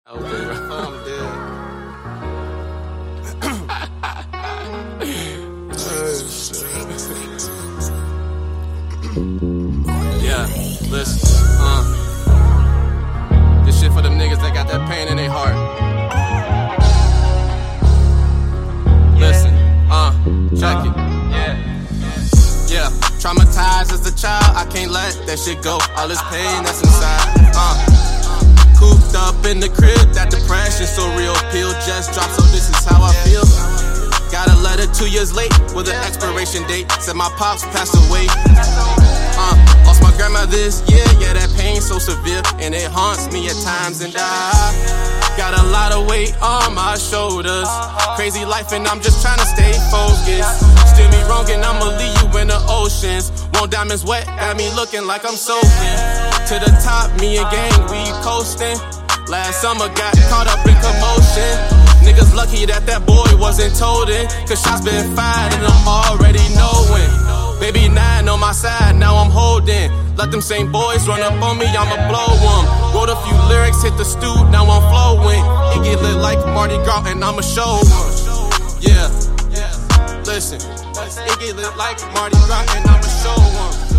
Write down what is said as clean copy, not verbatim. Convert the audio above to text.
I'm dead. Yeah, listen, this shit for them niggas that got that pain in their heart. Listen, check it. Yeah, traumatized as a child, I can't let that shit go. All this pain that's inside. Cooped up in the crib, that depression so real. Pill just dropped, so this is how I feel. Got a letter 2 years late with an expiration date. Said my pops passed away. Lost my grandma this year. Yeah, that pain so severe, and it haunts me at times. And I got a lot of weight on my shoulders. Crazy life, and I'm just trying to stay focused. Steer me wrong, and I'ma leave you in the oceans. Want diamonds wet, got me looking like I'm soaking. To the top, me and gang, we coasting. Last summer got caught up in commotion. Niggas lucky that boy wasn't told in, cause shots been fired and I'm already knowing. Baby 9 on my side, now I'm holding. Let them same boys run up on me, I'ma blow them. Wrote a few lyrics, hit the stew, now I'm flowing. It get lit like Mardi Gras and I'ma show them. Yeah, listen, it get lit like Mardi Gras and I'ma show them.